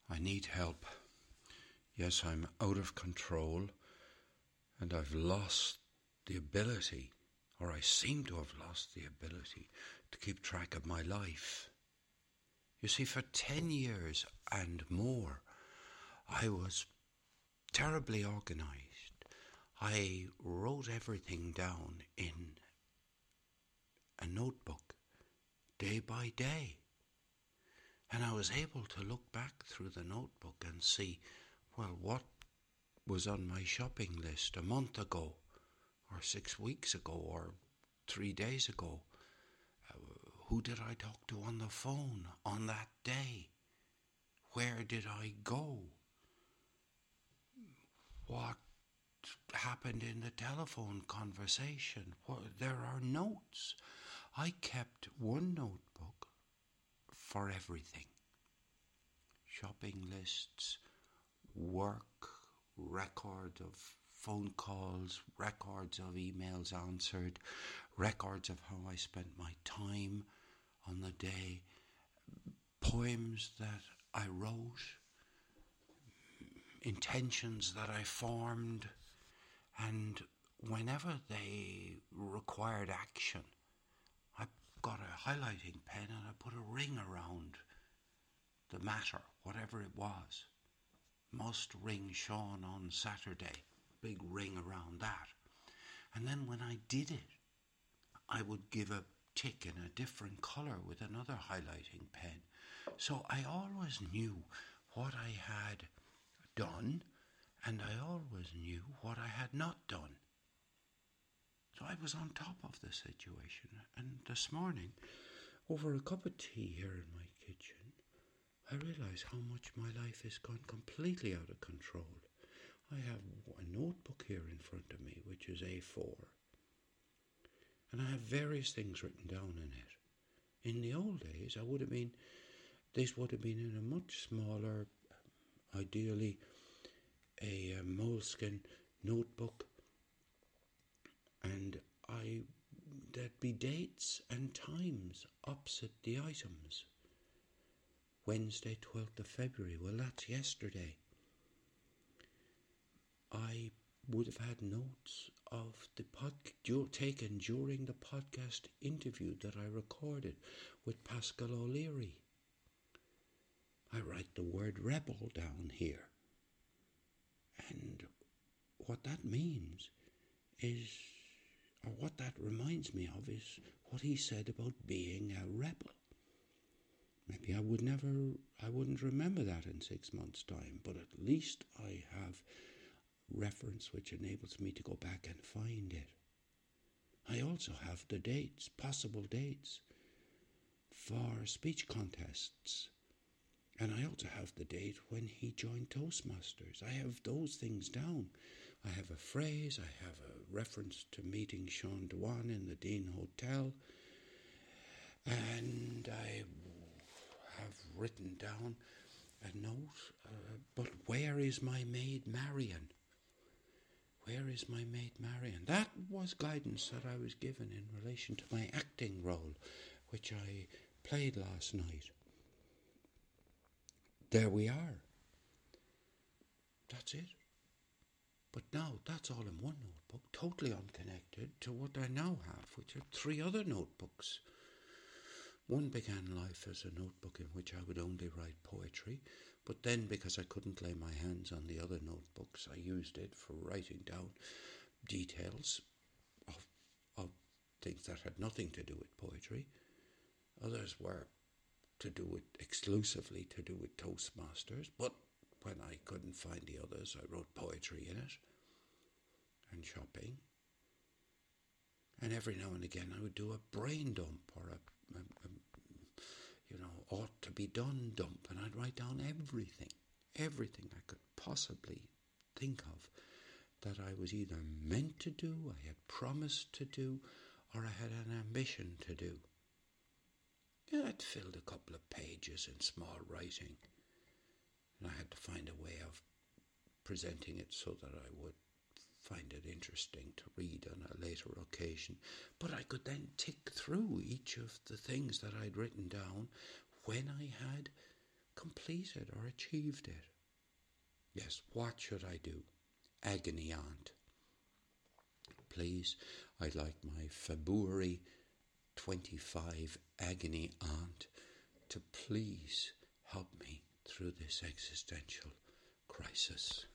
I need help. Yes, I'm out of control, and I've lost the ability, or I seem to have lost the ability, to keep track of my life. You see, for 10 years and more, I was terribly organised. I wrote everything down in a notebook, day by day. And I was able to look back through the notebook and see, well, what was on my shopping list a month ago, or 6 weeks ago, or 3 days ago. Who did I talk to on the phone on that day? Where did I go? What happened in the telephone conversation? There are notes. I kept one notebook for everything. Shopping lists, work, record of phone calls, records of emails answered, records of how I spent my time on the day, poems that I wrote, intentions that I formed, and whenever they required action, I got a highlighting pen and I put a ring around the matter, whatever it was. Must ring Sean on Saturday. Big ring around that. And then when I did it, I would give a tick in a different colour with another highlighting pen. So I always knew what I had done, and I always knew what I had not done. So I was on top of the situation. And this morning, over a cup of tea here in my kitchen, I realise how much my life has gone completely out of control. I have a notebook here in front of me, which is A4. And I have various things written down in it. In the old days, this would have been in a much smaller, ideally a moleskin notebook. And there'd be dates and times opposite the items. Wednesday, 12th of February, well, that's yesterday. I would have had notes of the taken during the podcast interview that I recorded with Pascal O'Leary. I write the word rebel down here. And what that means is, or what that reminds me of, is what he said about being a rebel. Maybe I wouldn't remember that in 6 months' time, but at least I have reference which enables me to go back and find it. I also have the dates, possible dates, for speech contests. And I also have the date when he joined Toastmasters. I have those things down. I have a phrase, I have a reference to meeting Sean Dewan in the Dean Hotel, and I have written down a note, but where is my maid Marion? Where is my maid Marion? That was guidance that I was given in relation to my acting role, which I played last night. There we are. That's it. But now that's all in one notebook, totally unconnected to what I now have, which are 3 other notebooks. One began life as a notebook in which I would only write poetry, but then because I couldn't lay my hands on the other notebooks, I used it for writing down details of things that had nothing to do with poetry. Others were exclusively to do with Toastmasters, but when I couldn't find the others, I wrote poetry in it, and shopping. And every now and again I would do a brain dump or a ought to be done dump, and I'd write down everything I could possibly think of that I was either meant to do, I had promised to do, or I had an ambition to do. I'd filled a couple of pages in small writing, and I had to find a way of presenting it so that I would find it interesting to read on a later occasion. But I could then tick through each of the things that I'd written down when I had completed or achieved it. Yes, what should I do? Agony aunt. Please, I'd like my February 25 agony aunt to please help me through this existential crisis.